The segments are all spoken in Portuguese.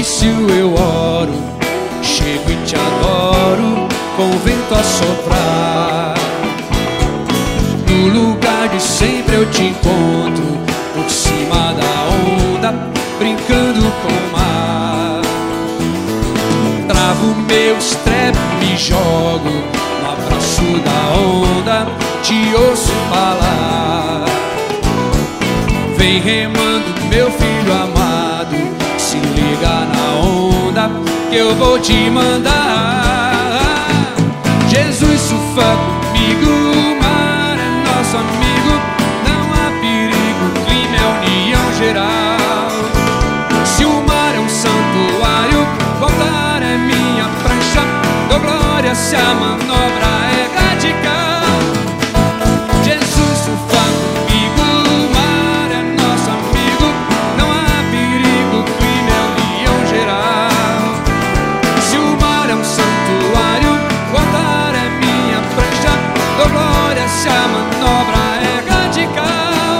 difícil eu oro, chego e te adoro, com o vento a soprar. No lugar de sempre eu te encontro, por cima da onda, brincando com o mar. Travo meu strep, me jogo no abraço da onda, te ouço falar. Vem remando, meu filho amado, se liga na onda que eu vou te mandar. Jesus surfa comigo, o mar é nosso amigo, não há perigo, o clima é união geral. Se o mar é um santuário, voltar é minha prancha, dou glória se a manobra é radical. Jesus surfa comigo, o mar é nosso amigo, não há perigo, o clima é união geral. Se o mar é um santuário, voltar é minha prancha, dou glória se a manobra é radical.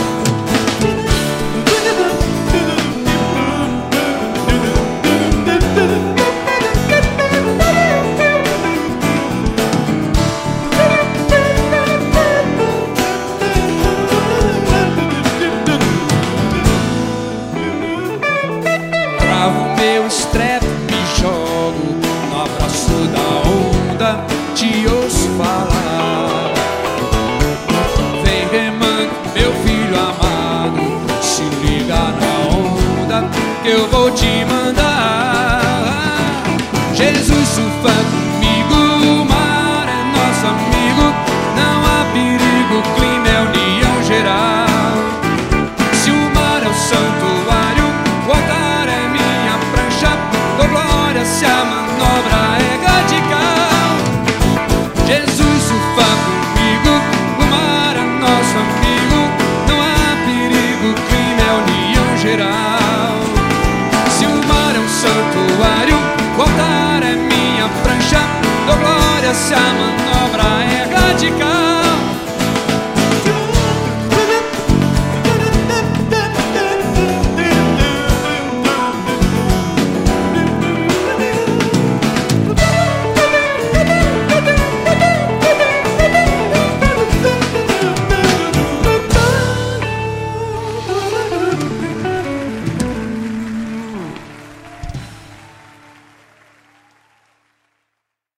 Travo meu strep, me jogo no abraço da onda, te ouço falar. Vem remando, meu filho amado, se liga na onda que eu vou te mandar. Jesus surfando